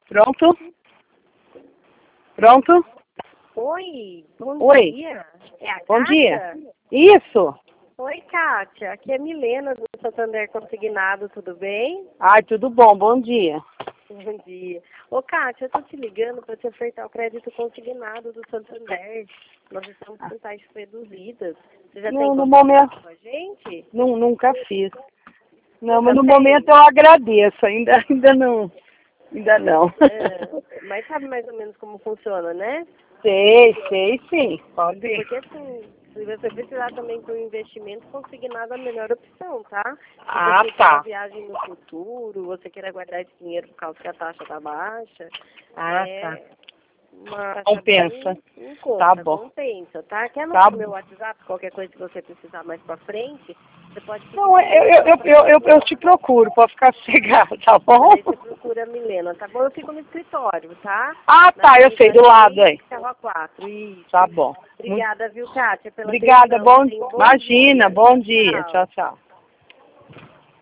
Pronto? Pronto? Oi, bom Oi. dia. É a Bom Kátia? dia. Isso. Oi, Kátia. Aqui é Milena do Santander Consignado, tudo bem? Ai, tudo bom, bom dia. Bom dia. Ô, Kátia, eu tô te ligando para te ofertar o crédito consignado do Santander. Nós estamos com taxas reduzidas. Você já tem No contato momento, com a gente? nunca fiz. Não, mas Nunca no fez? momento eu agradeço, ainda não. Ainda não. Mas sabe mais ou menos como funciona, né? Sei sim, pode. Porque assim, se você precisar também para um investimento, consignado é a melhor opção, tá? Se Ah, você quer tá. uma viagem no futuro, você queira guardar esse dinheiro por causa que a taxa tá baixa, Ah, é tá. uma taxa Compensa. bem em conta, Tá bom. compensa, tá? Quer Tá anotar bom. meu WhatsApp, qualquer coisa que você precisar mais pra frente, você pode pedir Não, pra mim. eu te procuro, pode ficar sossegado, tá bom? Daí você procura a Milena, tá bom? Eu fico no escritório, tá? Ah, Na tá, eu sei, do Avenida lado aí. Rua 4, isso. Tá bom. Obrigada, viu, Kátia, pela Obrigada, atenção. Tenha um bom imagina, dia. bom dia. Tchau. Tchau, tchau.